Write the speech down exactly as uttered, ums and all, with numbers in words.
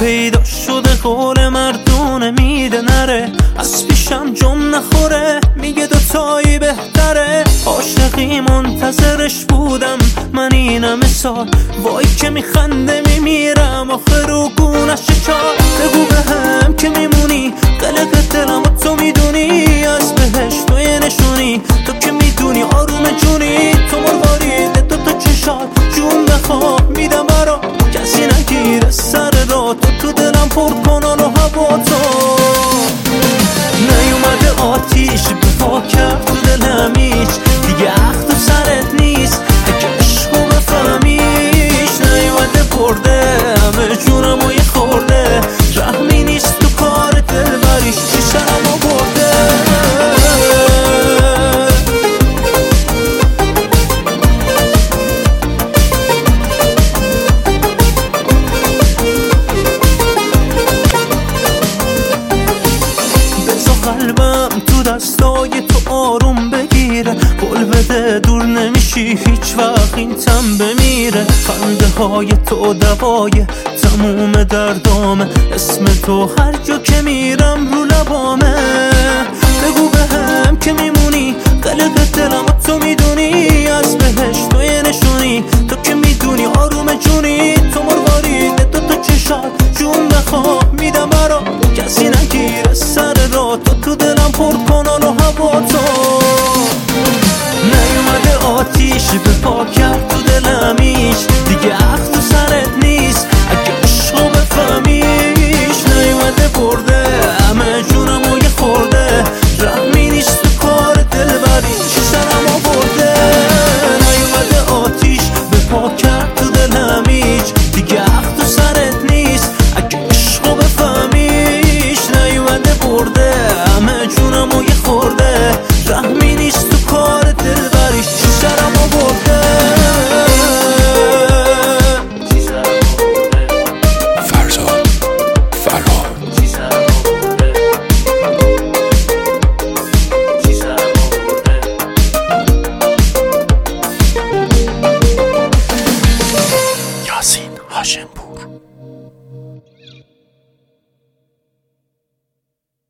پیدا شده قول مردونه میده نره، از پیشم جم نخوره میگه دوتایی بهتره. عاشقی منتظرش بودم من اینم سال، وای که میخنده میمیرم آخه رو گونش چار. بگو بهم که میمونی قلق دلم و تو میدونی، از بهشت و یه نشونی تو که میدونی آروم جونی. تو مروارید دو تا چشات جون بخواب میدم برا، کسی نگیره سر را تو تو دلم پر کنان و هوا تو. نیومده آتیش به پا کرد تو دلم هیچ دیگه اخ تو سرت نیست اگه عشقو بفهمیش. نیومده برده همه جونم و یه خورده، رحمی نیست تو کار دلبریش چی سرمو برده. قلبم تو دستای تو آروم بگیره، قول بده دور نمیشی هیچ وقت این تن بمیره. خنده های تو دوای تموم دردامه، اسم تو هر جا که میرم رو لبامه. بگو بهم که میمونی قلق دلم و تو میدونی، از بهشت و یه نشونی تو که میدونی آروم جونی. تو مروارید دو تا چشات جون بخواب میدم برا، کسی نگیره سر را تو تو دلم پر کنان و هوا تو. نیومده آتیش به پا کرد تو دلم هیچ دیگه اخ تو سرت نیست اگه عشقو بفهمیش. نیومده برده همه جونم و یه خورده، رحمی نیست تو کار دلبری چی سرمو برده. نیومده آتیش به پا کرد تو دلم هیچ دیگه اخ تو سرت نیست اگه عشقو بفهمیش. نیومده برده همه جونم و یه خورده، رحمی